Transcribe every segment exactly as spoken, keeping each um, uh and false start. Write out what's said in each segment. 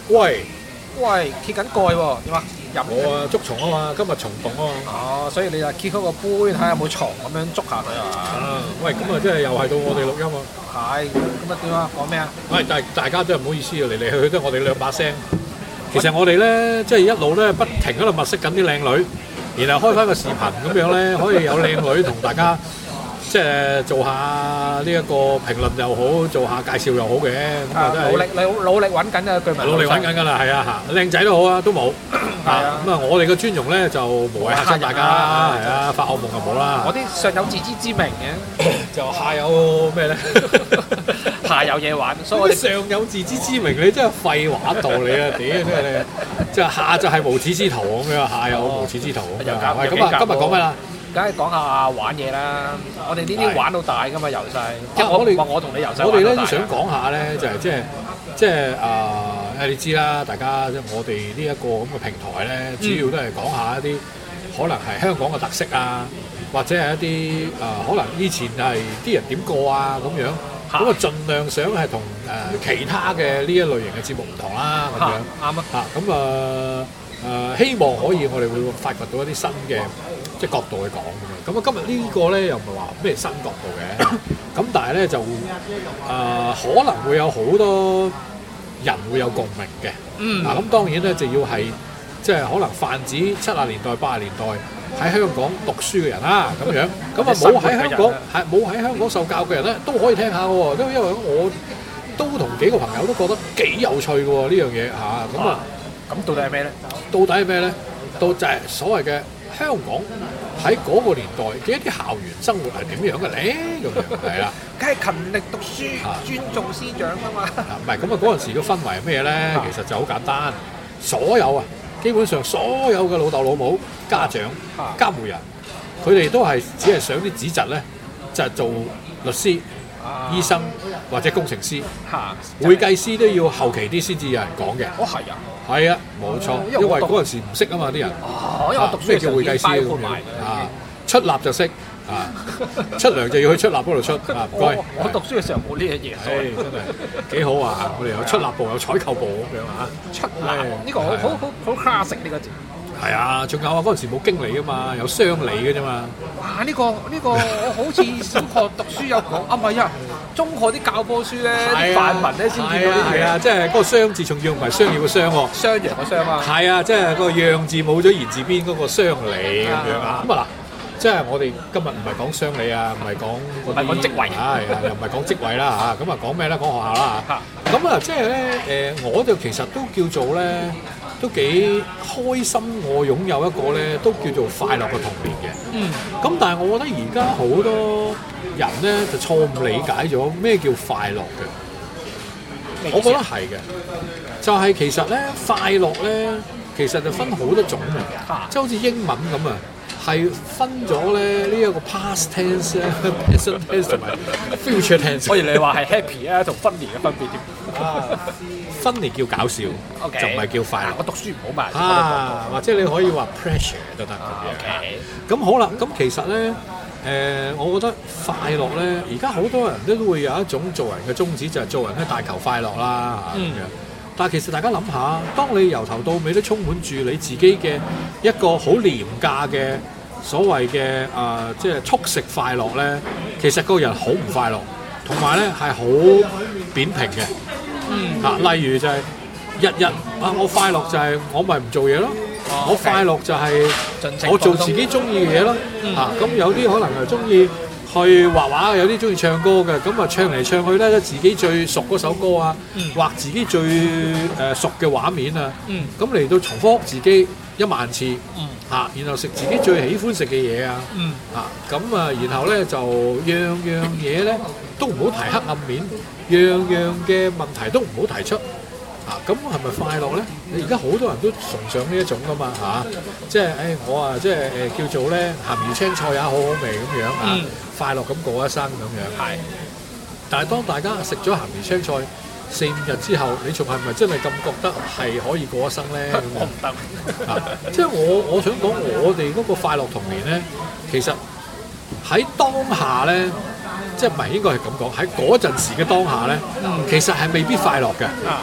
喂喂，揭緊蓋喎，點啊？飲我啊捉蟲啊嘛，今日蟲洞啊嘛。 哦，所以你就揭開個杯睇下有冇蟲咁樣捉下佢啊。 啊，喂，咁啊，真係又係到我哋錄音啊！ 係，咁啊點啊？講咩啊？ 喂，大大家真係唔好意思啊，嚟嚟去去都係我哋兩把聲。其實我哋咧，即係一路咧不停喺度物色緊啲靚女，然後開翻個視頻咁樣咧，可以有靚女同大家即係做下呢一個評論又好，做下介紹又好嘅。咁啊，真係努力努努力揾緊啊！據聞努力揾緊㗎啦，係啊嚇，靚仔都好啊，都冇。 係啊， 咁啊，我哋嘅尊容咧就無謂嚇親大家啦，係啊，發惡夢就冇啦。 我啲上有自知之明嘅， 就下有咩咧？ 下有嘢玩，所以我哋我哋上有自知之明，你真係廢話道理啊！屌真係你，即係下就係無恥之徒咁樣，下有無恥之徒咁樣。喂，咁啊，今日講咩啦？ 梗係講下玩嘢啦！我哋呢啲玩到大噶嘛，由細。即係我哋我同你由細。 我哋咧都想講下咧，就係即係即係啊！誒，你知啦，大家即係我哋呢一個咁嘅平台咧，主要都係講下一啲可能係香港嘅特色啊，或者係一啲啊，可能以前係啲人點過啊咁樣。咁啊，盡量想係同誒其他嘅呢一類型嘅節目唔同啦，咁樣啱啊！ 嚇咁啊誒，希望可以我哋會發掘到一啲新嘅即係角度去講咁樣。咁啊，今日呢個咧又唔係話咩新角度嘅，咁但係咧就誒、呃、可能會有好多人會有共鳴嘅。 嗯。 嗱咁當然咧就要係即係可能泛指七十年代、八十年代喺香港讀書嘅人啦，咁樣咁啊冇喺香港係冇喺香港受教嘅人咧，都可以聽下嘅喎。因為因為我都同幾個朋友都覺得幾有趣嘅喎呢樣嘢嚇。咁啊， 咁到底係咩咧？ 到底係咩咧？到就係所謂嘅香港喺嗰個年代嘅一啲校園生活係點樣嘅咧？咁樣係啦， 梗係勤力讀書，尊重師長啊嘛。 唔係咁啊，嗰陣時嘅氛圍係咩咧？其實就好簡單，所有啊。基本上所有嘅老豆老母、家長、監護人，佢哋都係只係想啲子侄咧，就係做律師、 啊、 醫生或者工程師。 嚇、啊， 會計師都要後期啲先至有人講嘅。 哦，係啊， 係啊，冇錯，因為嗰陣時唔識啊嘛啲人。 哦，因為我讀書咩叫會計師咁樣啊？出納就識啊，出糧就要去出納嗰度出啊。唔該。 我讀書嘅時候冇呢樣嘢， 所以真係幾好啊！我哋有出納部，有採購部咁樣啊。 出納呢個好好好好 classic 呢個字。 係啊，仲有啊，嗰陣時冇經理啊嘛，有商理嘅啫嘛。 哇！呢個呢個我好似小學讀書有講啊，唔係啊，中學啲教科書咧，啲範文咧先見到啲嘢。 係啊，即係嗰個商字仲要唔係商業嘅商喎。 商陽嘅商啊。 係啊，即係個樣字冇咗言字邊嗰個商理咁樣啊。咁啊嗱。即係我哋今日唔係講商理啊，唔係講嗰啲， 唔係講職位， 係啊，又唔係講職位啦嚇。咁啊講咩咧？講學校啦嚇。咁啊，即係咧誒，我就其實都叫做咧，都幾開心。我擁有一個咧，都叫做快樂嘅童年嘅。嗯。咁但係我覺得而家好多人咧就錯誤理解咗咩叫快樂嘅。我覺得係嘅，就係、是、其實咧快樂咧，其實就分好多種嘅，即係好似英文咁啊。係分咗咧呢一個 past tense 咧、present tense 同埋 future tense。 所以你話係 happy 啊同 funny 嘅分別點？ 啊 funny 叫搞笑， okay， 就唔係叫快樂。 我讀書唔好嘛。 啊，或者你可以話 pressure 都得咁樣。咁好啦，咁其實咧誒、呃，我覺得快樂咧，而家好多人都會有一種做人嘅宗旨，就係、是、做人咧大求快樂啦咁樣。嗯，但係其實大家諗下，當你由頭到尾都充滿住你自己嘅一個好廉價嘅所謂嘅啊、呃，即係速食快樂咧，其實個人好唔快樂，同埋咧係好扁平嘅。嗯，啊，例如就係日日啊，我快樂就係我咪唔做嘢咯，哦、我快樂就係我做自己中意嘅嘢咯。嗯、啊，咁有啲可能係中意去畫畫，有啲中意唱歌嘅，咁啊唱嚟唱去咧，自己最熟嗰首歌啊，嗯、畫自己最誒、呃、熟嘅畫面啊，咁嚟、嗯、到重複自己一萬次，嚇、嗯啊，然後食自己最喜歡食嘅嘢啊，嚇，咁啊，然後咧就樣樣嘢咧都唔好提黑暗面，樣樣嘅問題都唔好提出。啊，咁係咪快樂咧？你而家好多人都崇尚呢一種噶嘛嚇、啊，即係誒、哎、我啊即係誒、呃、叫做咧鹹魚青菜也好好味咁樣啊，嗯、快樂咁過一生咁樣。係。但係當大家食咗鹹魚青菜四五日之後，你仲係咪真係咁覺得係可以過一生咧？我唔得啊！即係我我想講，我哋嗰個快樂童年咧，其實喺當下咧。即係唔係應該係咁講？喺嗰陣時嘅當下咧，嗯、其實係未必快樂嘅。啊 okay、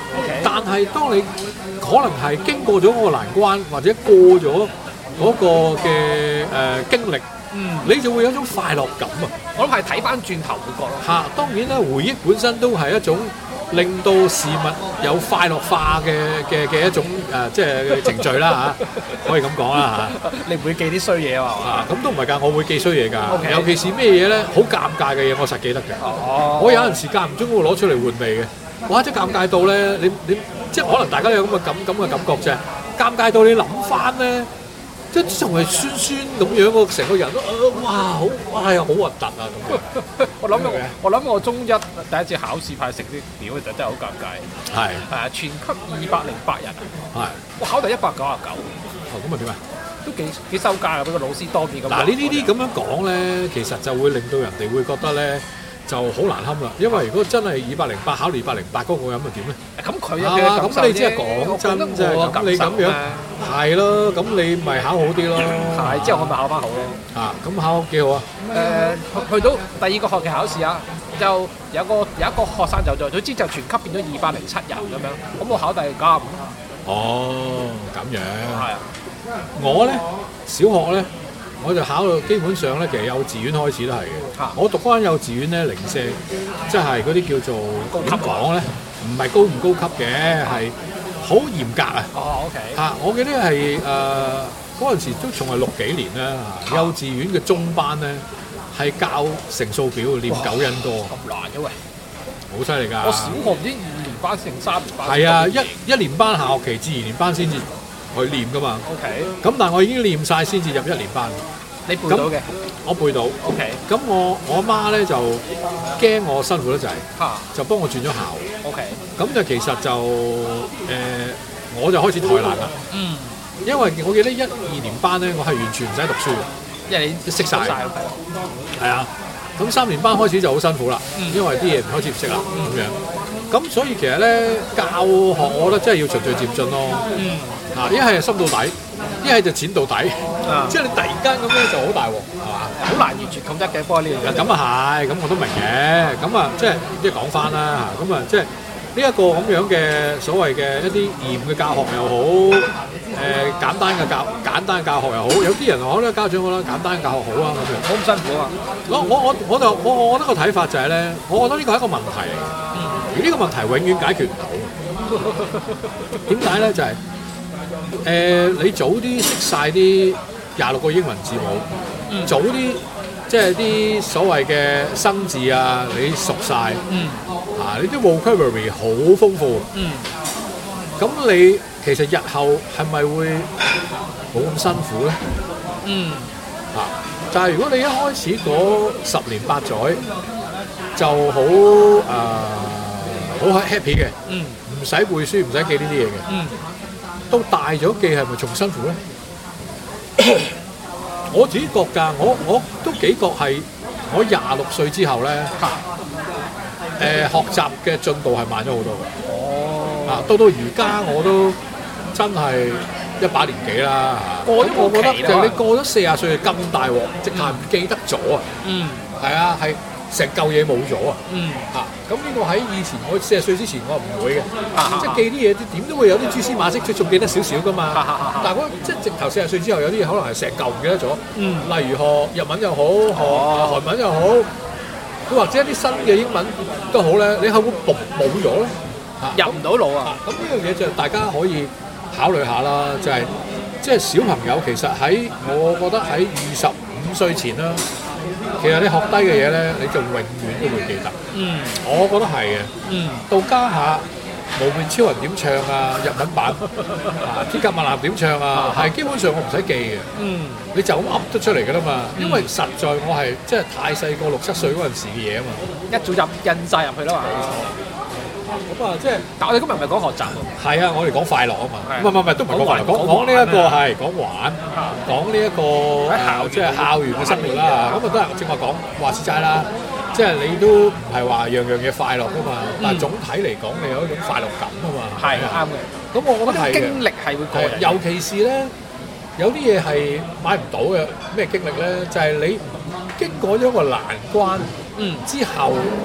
但係當你可能係經過咗嗰個難關，或者過咗嗰個嘅誒、呃、經歷， 嗯， 你就會有一種快樂感啊！ 我諗係睇翻轉頭會覺咯。 嚇，當然啦，回憶本身都係一種令到事物有快樂化嘅嘅嘅一種誒、呃，即係程序啦嚇，可以咁講啦嚇。 你唔會記啲衰嘢啊嘛？ 啊，咁都唔係㗎，我會記衰嘢㗎。 Okay. 尤其是咩嘢咧，好尷尬嘅嘢，我實記得嘅。 哦， 我有陣時間唔中會攞出嚟換味嘅。哇！即係尷尬到咧，你你即係可能大家有咁嘅感咁嘅感覺啫。尷尬到你諗翻咧，即係仲係酸酸咁樣個成個人都、呃、哇好哇係好核突啊咁樣。 我諗我我諗我中一第一次考試派成績表就真係好尷尬。 係係啊，全級二百零八人啊。 係。 我考第一百九十九。 哦，咁啊點啊？ 都幾幾收家啊！俾個老師當面咁。 嗱，呢呢啲咁樣講咧，其實就會令到人哋會覺得咧就好難堪啦。因為如果真係二百零八考二百零八嗰個咁啊點咧？ 咁佢係嘛？咁你即係講真啫。咁你咁樣係咯，咁你咪考好啲咯。 係，之後我咪考翻好咯。 啊，咁考幾好啊？ 誒，去到第二個學期考試啊，就有個有一個學生就咗，總之就全級變咗二百零七人咁樣。咁我考第九十五。 哦，咁樣。 係啊。我咧小學咧，我就考到基本上咧，其實幼稚園開始都係嘅。 啊、 我讀嗰間幼稚園咧，零舍即係嗰啲叫做點講咧，唔係高唔高級嘅，係好嚴格啊。 哦 ，OK。嚇， 我記得係誒嗰陣時都仲係六幾年啦。啊、幼稚園嘅中班咧係教乘數表，念九因歌。 咁難嘅喂， 好犀利㗎！ 我小學唔知二年班定三年班。 係啊，一一年班下學期至二年班先至去念噶嘛 ，OK。咁但係我已經念晒先至入一年班。 你背到嘅？ 我背到 ，OK。 咁我我媽咧就驚我辛苦得滯， 嚇， 就幫我轉咗校 ，OK。 咁就其實就誒、呃，我就開始怠懶啦。 嗯。 因為我記得一二年班咧，我係完全唔使讀書嘅， 因為你識晒。 係啊。咁三年班開始就好辛苦啦， 嗯、 因為啲嘢唔開始唔識啦，咁、嗯、樣。咁所以其實咧教學，我覺得真係要循序漸進咯。 嗯。 啊！一係深到底，一係就淺到底。 啊！ 即係你突然間咁樣就好大鑊，係嘛？ 好難完全統一嘅，不過呢樣嘢。 咁啊係，咁我都明嘅。咁啊，即係即係講翻啦嚇。咁啊，即係呢一個咁樣嘅所謂嘅一啲嚴嘅教學又好，誒、呃、簡單嘅教簡單嘅教學又好，有啲人可能家長覺得簡單嘅教學好啊咁樣。 好唔辛苦啊！ 我我我我就我我覺得個睇法就係、是、咧，我覺得呢個係一個問題嚟嘅，嗯、而呢個問題永遠解決唔到。點解咧？就係、是。誒、呃，你早啲識晒啲廿六個英文字母，嗯、早啲即係啲所謂嘅生字啊，你熟晒，嗯、啊，你啲 vocabulary 好豐富，咁、嗯、你其實日後係咪會冇咁辛苦咧？嗯，啊，就係、是、如果你一開始嗰十年八載就好誒好 happy 嘅，唔使、嗯、背書，唔使記呢啲嘢嘅。嗯，到大咗記係咪仲辛苦咧？我自己覺㗎，我我都幾覺係我廿六歲之後咧，誒、呃、學習嘅進度係慢咗好多嘅。哦，啊，到到而家我都真係一把年紀啦。過咗我覺得就係你過咗四十歲就咁大鑊，直頭唔記得咗啊。嗯，係啊，係。成嚿嘢冇咗啊！嗯，嚇，咁呢個喺以前我四十歲之前我唔會嘅，啊、即係記啲嘢點都會有啲蛛絲馬跡，即仲記得少少噶嘛。啊、但係我即係直頭四十歲之後有啲嘢可能係成嚿唔記得咗。嗯，例如學日文又好，學韓文又好，佢或者一啲新嘅英文都好咧，你係會冇冇咗咧？ 入唔到腦啊！ 咁呢樣嘢就大家可以考慮下啦，就係即係小朋友其實喺我覺得喺二十五歲前啦。其實你學低嘅嘢咧，你就永遠都會記得。嗯，我覺得係嘅。嗯，到家下無面超人點唱啊，日文版啊，鐵甲萬能點唱啊，係基本上我唔使記嘅。嗯，你就咁噏得出嚟㗎啦嘛。嗯、因為實在我係即係太細個六七歲嗰陣時嘅嘢啊嘛， 一早入印晒入去啦嘛。 咁啊，即係， 但我哋今日唔係講學習喎。 係啊，我哋講快樂啊嘛。唔係唔係，都唔係講快樂，講講呢一個係講玩，講呢一個誒，即係校園嘅生活啦。咁啊都係正話講話事齋啦，即係你都唔係話樣樣嘢快樂噶嘛。但係總體嚟講，你有一種快樂感啊嘛。係啱嘅。咁我覺得係經歷係會過人，尤其是咧，有啲嘢係買唔到嘅。咩經歷咧？就係你經過咗個難關，嗯之後。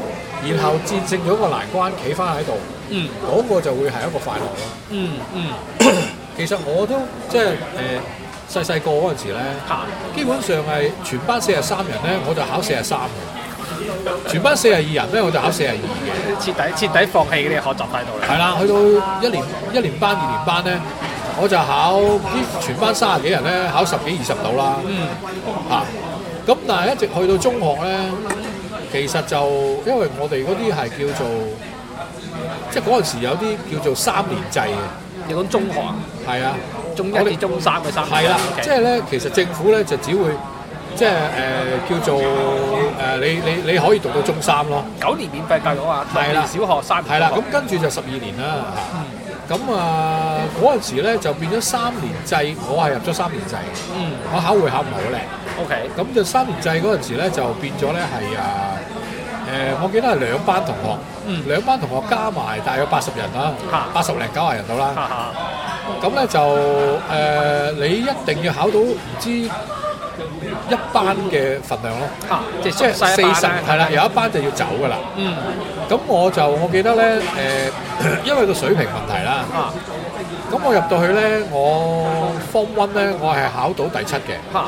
然後戰勝咗個難關，企翻喺度， 嗯嗰、個就會係一個快樂咯。 嗯嗯其實我都即係誒細細個嗰陣時咧， 嚇基本上係全班四十三人咧，我就考四十三嘅；全班四十二人咧，我就考四十二嘅。 徹底徹底放棄呢個學習態度啦。 係啦，去到一年一年班、二年班咧，我就考啲全班三十幾人咧，考十幾二十度啦。 嗯嚇咁、但係一直去到中學咧，其實就因為我哋嗰啲係叫做即係嗰陣時有啲叫做三年制嘅。 你講中學啊？ 係啊， 中一至中三嘅三年係啦， OK 即係咧，其實政府咧就只會即係誒、呃、叫做誒、呃、你你你可以讀到中三咯。 九年免費教育啊，六係啦年小學三年係啦， 中學咁跟住就十二年啦嚇。咁啊嗰陣時咧就變咗三年制，我係入咗三年制嘅。 嗯我考會考唔係好叻， OK 咁就三年制嗰陣時咧就變咗咧係啊誒，我記得係兩班同學， 嗯兩班同學加埋大約八十人啦嚇， 八十零九十人到啦。 哈哈咁咧就誒、呃你一定要考到唔知一班嘅份量咯。 嚇，即係即係縮細四十一班啦係啦，有一班就要走噶啦。 嗯咁我就我記得咧誒、因為個水平問題啦。 啊咁我入到去咧，我 Form One 咧，我係考到第七嘅。 嚇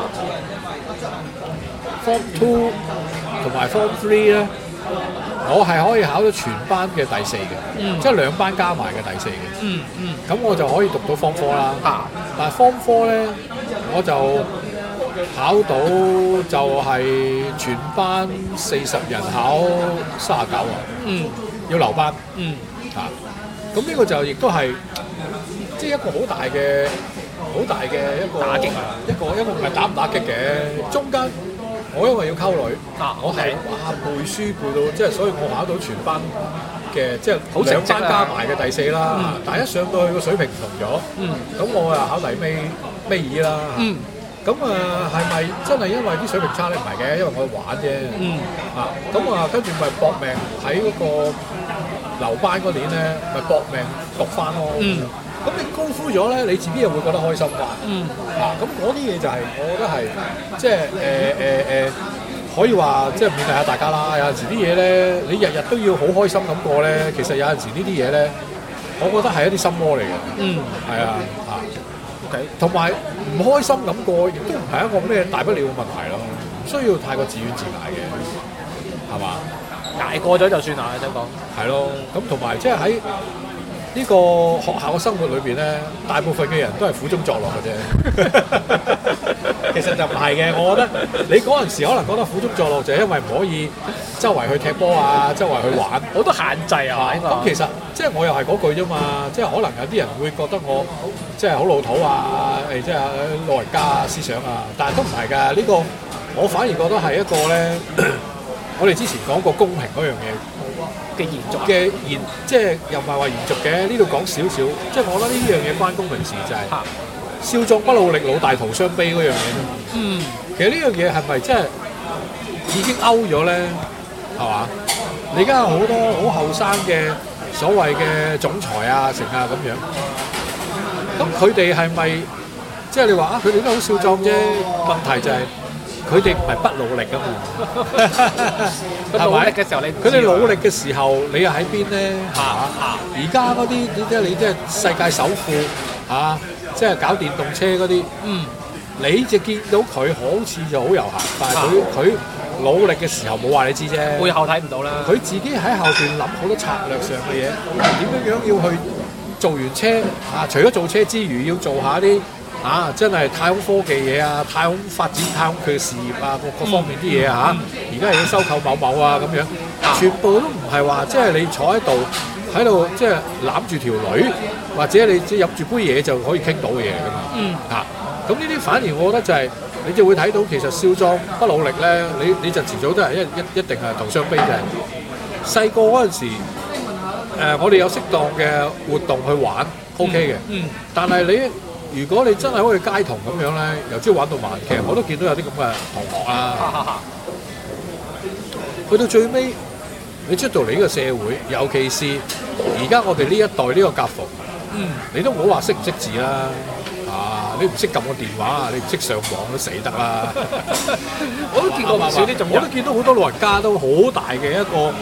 Form Two 同埋 Form Three 咧，我係可以考到全班嘅第四嘅， 嗯即係兩班加埋嘅第四嘅。 嗯嗯咁我就可以讀到 Form Four 啦。 嚇但係 Form Four 咧，我就考到就係全班四十人考三十九啊， 嗯要留班嗯嚇。咁呢個就亦都係即係一個好大嘅好大嘅一個打擊啊一個一個唔係打唔打擊嘅，中間我因為要溝女， 啊我係 OK 哇背書背到即係，所以我考到全班嘅即係好成績啊兩班加埋嘅第四啦。 嗯但係一上到去個水平唔同咗， 嗯咁我又考第尾尾二啦。 嗯咁啊，係咪真係因為啲水平差咧？唔係嘅，因為我玩啫。 嗯啊，咁啊，跟住咪搏命喺嗰個留班嗰年咧，咪搏命讀翻咯。 嗯咁你高呼咗咧，你自己又會覺得開心㗎。 嗯啊，咁嗰啲嘢就係、我覺得係即係誒誒誒，可以話即係勉勵下大家啦。有陣時啲嘢咧，你日日都要好開心咁過咧，其實有陣時呢啲嘢咧，我覺得係一啲心魔嚟嘅。 嗯係啊，啊， OK 同埋唔開心咁過，亦都唔係一個咩大不了嘅問題咯，唔需要太過自怨自艾嘅，係嘛？ 捱過咗就算啦，想講係咯，咁同埋即係喺呢個學校嘅生活裏邊咧，大部分嘅人都係苦中作樂嘅啫。其實就唔係嘅，我覺得你嗰陣時可能覺得苦中作樂，就係因為唔可以周圍去踢波啊，周圍去玩。 好多限制啊，呢個咁其實即係我又係嗰句啫嘛，即係可能有啲人會覺得我即係好老土啊，誒即係老人家思想啊，但係都唔係㗎。呢個我反而覺得係一個咧，我哋之前講過公平嗰樣嘢。 嘅延續啊嘅延，即係又唔係話延續嘅，呢度講少少，即係我覺得呢樣嘢關公平事就係、 嚇少壯不努力，老大徒傷悲嗰樣嘢。 嗯其實呢樣嘢係咪真係已經 out 咗咧？係嘛？你而家有好多好後生嘅所謂嘅總裁啊、成啊咁樣，咁佢哋係咪即係你話啊？佢哋都好少壯啫，問題就係、佢哋唔係不努力㗎嘛， 佢努力嘅時候你唔知佢哋努力嘅時候，你又喺邊咧？ 嚇嚇而家嗰啲你即係你即係世界首富嚇，即係搞電動車嗰啲， 嗯你就見到佢好似就好悠閒，但係佢佢努力嘅時候冇話你知啫。 背後睇唔到啦。 佢自己喺後邊諗好多策略上嘅嘢，點樣樣要去做完車啊？除咗做車之餘，要做下啲啊，真係太空科技嘢啊，太空發展太空佢嘅事業啊，各各方面啲嘢啊嚇。而家係要收購某某啊咁樣，全部都唔係話即係你坐喺度喺度即係攬住條女，或者你即係入住杯嘢就可以傾到嘅嘢嚟㗎嘛。 嗯嚇。咁呢啲反而我覺得就係、你就會睇到其實少壯不努力咧，你你就遲早都係一一一定係徒傷悲嘅。細個嗰陣時，誒、我哋有適當嘅活動去玩、嗯、OK 嘅。 嗯。 但係你如果你真係好似街童咁樣咧，由朝玩到晚，其實我都見到有啲咁嘅同學啊。 哈哈哈。 去到最尾，你出到嚟呢個社會，尤其是而家我哋呢一代呢個夾縫， 嗯， 你都唔好話識唔識字啦。啊！你唔識撳個電話，你唔識上網都死得啦！ 我都見過唔少呢種人， 我都見到好多老人家都好大嘅一個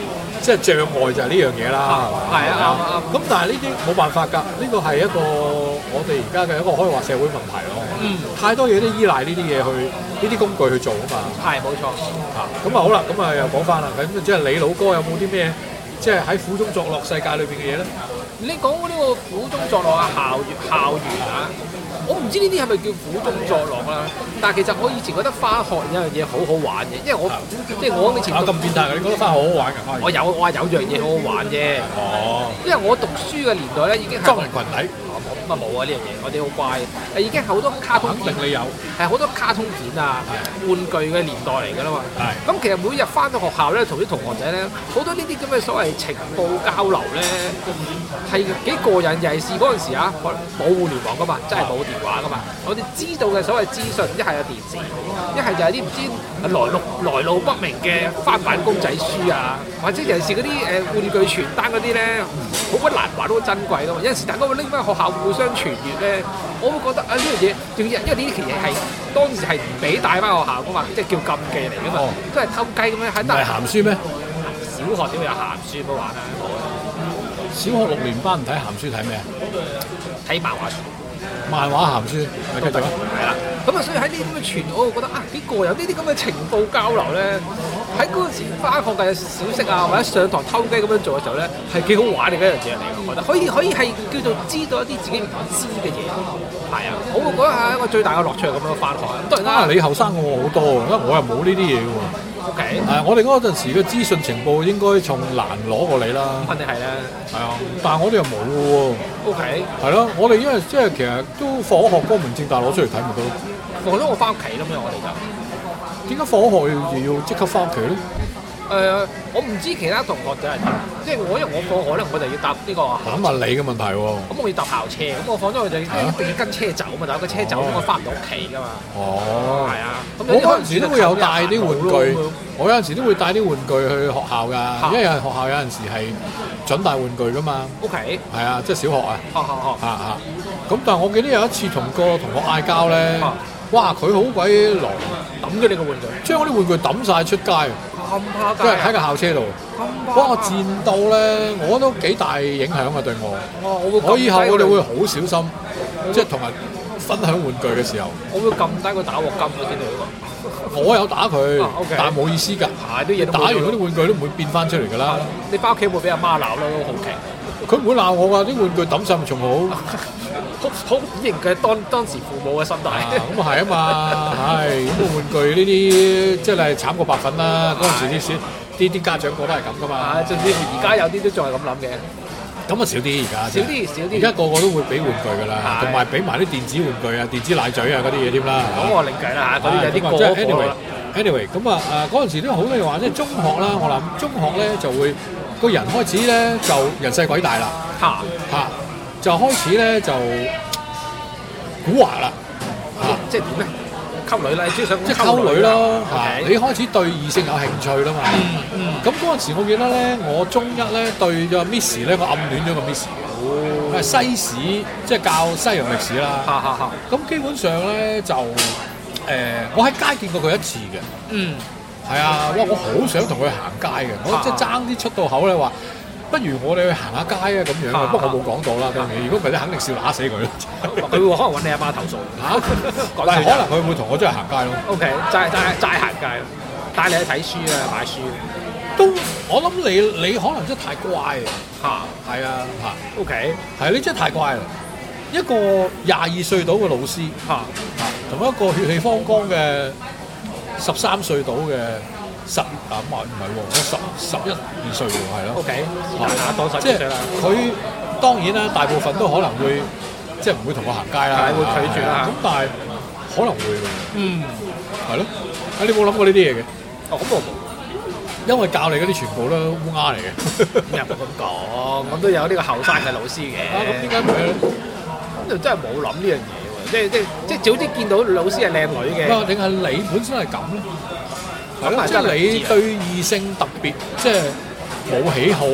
即係障礙就係呢樣嘢啦， 係啊，啱啱。 咁但係呢啲冇辦法㗎，呢個係一個我哋而家嘅一個可以話社會問題咯。 嗯， 太多嘢都依賴呢啲嘢去呢啲工具去做啊嘛。 係冇錯。 啊，咁啊好啦，咁啊又講翻啦，咁即係你老哥有冇啲咩即係喺苦中作樂世界裏邊嘅嘢咧？ 你講呢個苦中作樂啊，校園校園啊，我唔知呢啲係咪叫苦中作樂啦。但係其實我以前覺得返學有樣嘢好好玩嘅，因為我即係我以前啊咁變態嘅，你覺得返學好好玩㗎？ 我有我話有樣嘢好好玩啫。 哦， 因為我讀書嘅年代咧已經係裝人裙底。 咁啊冇啊呢樣嘢，我哋好乖嘅，已經係好多卡通片， 肯定你有係好多卡通片啊、玩具嘅年代嚟㗎啦嘛。 係。 咁其實每日翻到學校咧，同啲同學仔咧，好多呢啲咁嘅所謂情報交流咧，係幾過癮。尤其是嗰陣時啊，冇互聯網㗎嘛，真係冇電話㗎嘛。我哋知道嘅所謂資訊，一係有電視，一係就係啲唔知來路來路不明嘅翻版公仔書啊，或者尤其是嗰啲誒玩具傳單嗰啲咧，好鬼難玩，都好珍貴㗎嘛。有陣時大家會拎翻學校互相傳閱咧，我會覺得啊呢樣嘢，仲要因為呢啲其實係當時係唔俾帶翻學校㗎嘛，即係叫禁忌嚟㗎嘛，哦、都係偷雞咁樣喺得。 唔係鹹書咩？ 小學點會有鹹書冇玩啊？冇啊！ 小學六年班唔睇鹹書睇咩啊？ 睇漫畫書。 漫畫鹹書，咪繼續啊！ 係啦，咁啊，所以喺呢啲咁嘅傳，我會覺得啊幾過癮。呢啲咁嘅情報交流咧，喺嗰陣時翻學嘅小息啊，或者上堂偷雞咁樣做嘅時候咧，係幾好玩嘅一樣嘢嚟。我覺得可以可以係叫做知道一啲自己唔知嘅嘢。係啊，我會覺得係一個最大嘅樂趣係咁樣翻學。咁當然啦， 你後生過我好多，因為我又冇呢啲嘢嘅喎。 O K， 係我哋嗰陣時嘅資訊情報應該從難攞過你啦。 肯定係啦。係啊， 但係我哋又冇嘅喎。 O K， 係咯，我哋因為即係其實都放學光明正大攞出嚟睇咪得咯。 放咗我翻屋企啦嘛，我哋就點解放學要要即刻翻屋企咧？ 誒、呃，我唔知其他同學仔係點，即係我因為我放學咧，我就要搭呢、這個。 咁問你嘅問題喎。咁我要搭校車，咁我放咗佢就一定要跟車走嘛，但係個車走，咁我翻唔到屋企噶嘛。哦，係啊。我嗰陣時都會有帶啲玩具， 我有陣時都會帶啲玩具去學校㗎，因為學校有陣時係準帶玩具㗎嘛。O K。係啊，即係小學啊。學學學。嚇嚇。咁但係我記得有一次同個同學嗌交咧，哇！佢好鬼狼， 抌咗你個玩具， 將嗰啲玩具抌晒出街。 咁怕街， 即係喺個校車度，哇！賤到咧，我都幾大影響啊對我。哦，我會。我以後我哋會好小心，即係同人分享玩具嘅時候。 我會撳低佢打鑊金嗰啲嚟㗎。 我有打佢，但係冇意思㗎。係啲嘢打完嗰啲玩具都唔會變翻出嚟㗎啦。 你翻屋企會俾阿媽鬧咯，好奇。 佢唔會鬧我㗎，啲玩具抌晒咪仲好。 好好典型嘅當當時父母嘅心態。 咁啊係啊嘛，係咁個玩具呢啲即係慘過白粉啦。嗰陣時啲小啲啲家長個都係咁㗎嘛。 甚至乎而家有啲都仲係咁諗嘅。 咁啊少啲而家。少啲少啲。而家個個都會俾玩具㗎啦，同埋俾埋啲電子玩具啊、電子奶嘴啊嗰啲嘢添啦。 咁我另計啦嚇，嗰啲有啲過火啦。 Anyway， 咁啊誒嗰陣時都好多人話，即係中學啦，我諗中學咧就會個人開始咧就人細鬼大啦。嚇嚇。就開始咧就古惑啦，嚇！ 即係點咧？溝女啦，即係想即係溝女咯，嚇！你開始對異性有興趣啦嘛。嗯嗯。咁嗰陣時我記得咧，我中一咧對咗 Miss 咧，我暗戀咗個 Miss 嘅。哦。係西史，即係教西洋歷史啦。嚇嚇嚇！咁基本上咧就誒，我喺街見過佢一次嘅。嗯。係啊！哇！我好想同佢行街嘅，我即係爭啲出到口咧話。不如我哋去行下街啊咁樣啊，不過我冇講到啦。當然，如果唔係咧，肯定笑打死佢咯。 佢會可能揾你阿媽投訴嚇， 但係可能佢會同我出去行街咯。O K， 齋齋齋行街，帶你去睇書啊，買書。 都我諗你你可能真係太乖啊。嚇，係啊嚇。O K，係你真係太乖啦。一個廿二歲到嘅老師嚇嚇，同一個血氣方剛嘅十三歲到嘅。十啊唔係唔係喎，我十十一二歲喎，係咯。O K，當十幾歲啦。佢當然啦，大部分都可能會即係唔會同我行街啦， 會拒絕啦。 咁但係可能會㗎。嗯，係咯。啊，你冇諗過呢啲嘢嘅？ 哦，咁我冇， 因為教你嗰啲全部都烏鴉嚟嘅。 又冇咁講，咁都有呢個後生嘅老師嘅。 啊，咁點解唔係咧？ 咁就真係冇諗呢樣嘢喎，即係即係即係早啲見到老師係靚女嘅。 啊，定係你本身係咁咧？係咯，即係你對異性特別，即係冇喜好，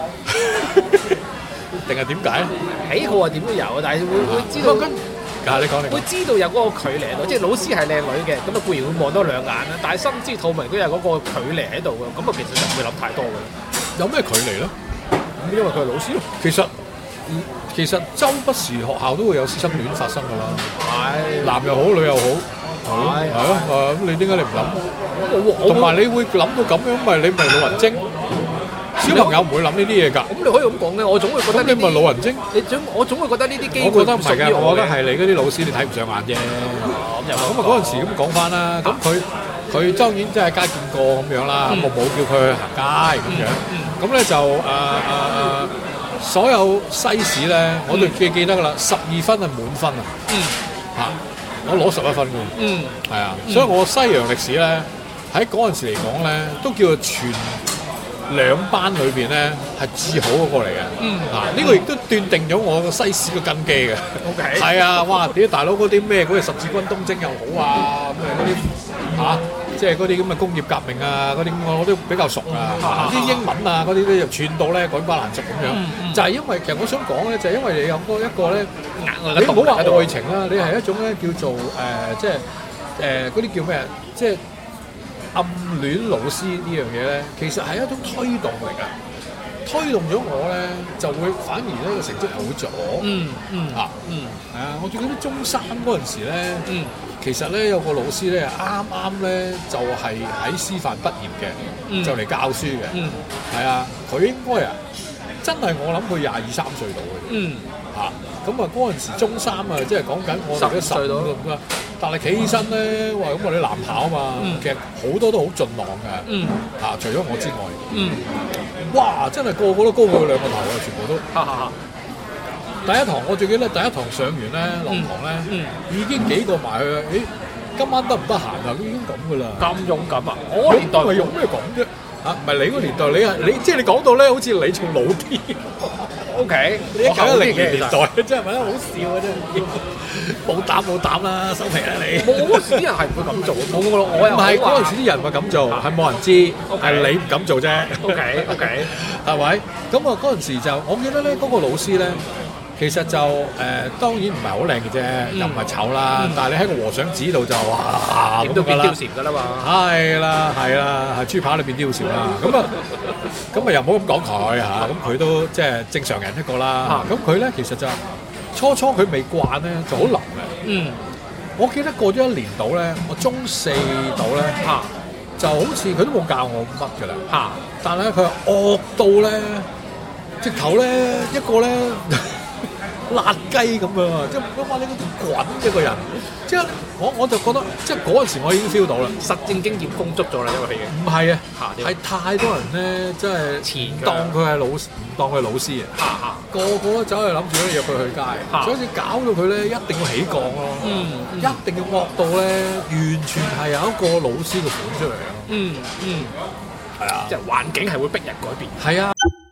定係點解咧？ 喜好係點都有，但係會會知道。 啊，你講你講。會知道有嗰個距離喺度，即係老師係靚女嘅，咁啊固然會望多兩眼啦，但係心知肚明都有嗰個距離喺度嘅，咁啊其實就唔會諗太多嘅。 有咩距離咧？ 因為佢係老師咯。 其實其實周不時學校都會有師生戀發生㗎啦， 係男又好，女又好， 係係咯，啊咁你點解你唔諗？ 我我同埋你會諗到咁樣，咪你咪老人精？小朋友唔會諗呢啲嘢㗎。 咁你可以咁講咧，我總會覺得咁你咪老人精？ 你總我總會覺得呢啲機我會覺得唔係㗎， 屬於我覺得嘅係你嗰啲老師你睇唔上眼啫。 咁又咁啊嗰陣時咁講翻啦，咁佢佢當然即係街見過咁樣啦，咁我冇叫佢去行街咁樣。咁咧就誒誒所有西史咧，我哋記記得㗎啦，十二分係滿分啊。 嗯嚇，我攞十一分㗎。 嗯係啊，所以我西洋歷史咧喺嗰陣時嚟講咧，都叫做全兩班裏邊咧係至好嗰個嚟嘅。 嗯啊，呢個亦都斷定咗我個西史嘅根基嘅。 ，OK， 係啊，哇！屌大佬嗰啲咩嗰啲十字軍東征又好啊，咁啊嗰啲嚇，即係嗰啲咁嘅工業革命啊，嗰啲我都比較熟啊。啲英文啊嗰啲咧又串到咧滾瓜爛熟咁樣。就係因為其實我想講咧，就係因為你有嗰一個咧，你唔好話愛情啦，你係一種咧叫做誒，即係誒嗰啲叫咩啊？即係暗戀老師呢樣嘢咧，其實係一種推動嚟㗎。推動咗我咧，就會反而咧個成績好咗。 嗯嗯啊， 嗯係啊！我記得啲中三嗰陣時咧， 嗯其實咧有個老師咧啱啱咧就係喺師範畢業嘅， 嗯就嚟教書嘅。 嗯係啊，佢應該啊，真係我諗佢廿二三歲到嘅。 嗯嚇，咁啊嗰陣時中三啊，即係講緊我哋都十歲到咁啊。但係企起身咧，哇！咁我哋男跑啊嘛， 嗯其實好多都好俊朗嘅。 嗯嚇，除咗我之外， 嗯， 哇！真係個個都高過佢兩個頭啊，全部都。 哈哈哈， 第一堂我最記得第一堂上完咧，落堂咧， 嗯已經幾個埋去啦。誒，今晚得唔得閒啊？已經咁噶啦。 咁勇敢啊！我年代係用咩講啫？嚇，唔係你嗰年代，你係你即係你講到咧，好似你仲老啲。 O K， 你一九一零年年代，真係咪咧好笑啊！真係冇膽冇膽啦，收皮啦你。 冇嗰時啲人係唔會咁做，冇我我又唔係嗰陣話時啲人咪咁做，係冇人知，係你唔敢做啫。 O K O K， 係咪？咁啊嗰陣時就，我記得咧嗰個老師咧，其實就誒當然唔係好靚嘅啫，又唔係醜啦，但係你喺個和尚寺度就哇點都變貂蟬㗎啦嘛。 係啦係啦，係豬扒裏邊貂蟬啦。咁啊咁啊又唔好咁講佢嚇，咁佢都即係正常人一個啦。咁佢咧其實就初初佢未慣咧，就好流嘅。 嗯， 我記得過咗一年到咧，我中四到咧嚇就好似佢都冇教我乜㗎啦。 嚇， 但係咧佢係惡到咧，直頭咧一個咧辣雞咁樣啊！即係乜話你嗰啲滾一個人，即係我我就覺得即係嗰陣時我已經 feel 到啦。 實戰經驗豐足咗啦，因為佢嘅唔係啊， 嚇係太多人咧，真係前唔當佢係老師，唔當佢係老師啊！ 嚇嚇， 個個都走去諗住咧約佢去街， 嚇所以搞到佢咧一定要起降咯， 嗯一定要惡到咧完全係有一個老師嘅款出嚟咯。 嗯嗯， 係啊即係環境係會逼人改變。 係啊。